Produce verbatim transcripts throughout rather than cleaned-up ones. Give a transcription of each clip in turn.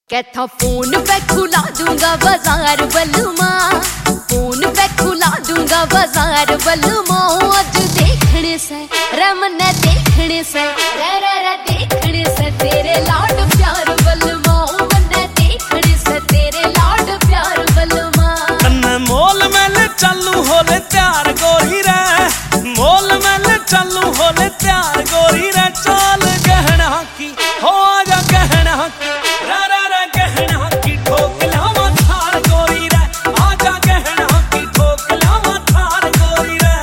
कहता फोन पे खुला दूंगा बाजार बलमा, फोन पे खुला दूंगा बाजार बलमा। आज देखने से रमन देखने से रे रे रे देखने से तेरे लाड प्यार बलमा, मन देखने से तेरे लाड प्यार बलमा। तन्ने मोल मेले चालू होले त्यार गोरी रे, मोल मेले चालू होले त्यार गोरी रे। चाल गहना की हो आजा गहना की रे रे रे गहना की ठोक लावा थार गोरी रे, आजा गहना की ठोक लावा थार गोरी रे।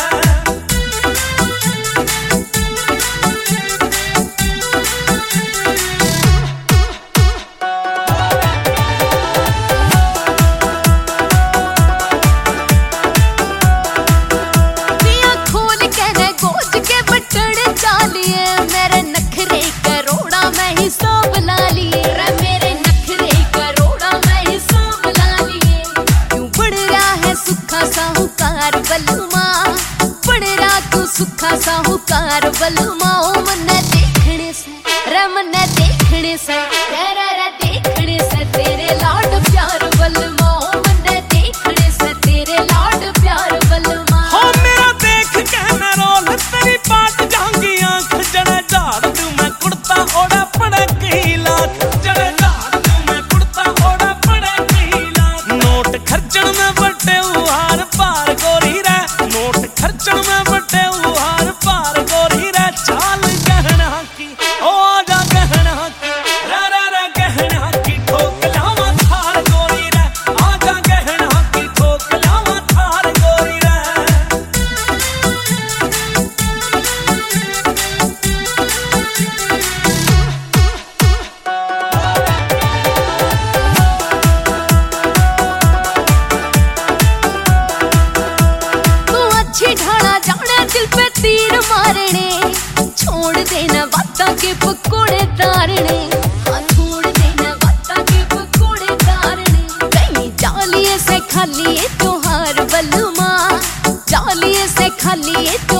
पिया खोल के ने गोज के बटन चालिए, मेरे नखरे करोड़ा मैं हिसाब ला लिए रे, मेरे नखरे करोड़ा मैं हिसाब ला लिए। क्यों बढ़ रहा है सुखा साहूकार बलमा, बढ़ रहा तू सुखा साहूकार बलमा। ओ मन देखने से रे मन देखने से रे रे रे देखने से तेरे लाड प्यार बलमा, ओ मन देखने से तेरे लाड प्यार बलमा। हो मेरा देख के न रोल तेरी बात जाऊंगी आंख जड़े झाड़ दूं मैं कुर्ता ओढ़ा पड़े की लाख, जड़े झाड़ दूं मैं कुर्ता ओढ़ा पड़े की लाख। नोट खर्चण में बटे उहार पार गोरी रे, नोट खर्चण में बटे उहार पार गोरी रे। चाल गहना की ओ आजा गहना की रे रे रे गहना की ठोक लावा थार गोरी रे, आजा गहना की ठोक लावा थार गोरी रे। तू अच्छी ढाला जाने दिल पे तीर मारने, छोड़ देना बाता के पकोड़े तारने, हाँ छोड़ देना बाता के पकोड़े तारने। कहीं जालिए से खाली त्योहार बलमा, जालिए से खाली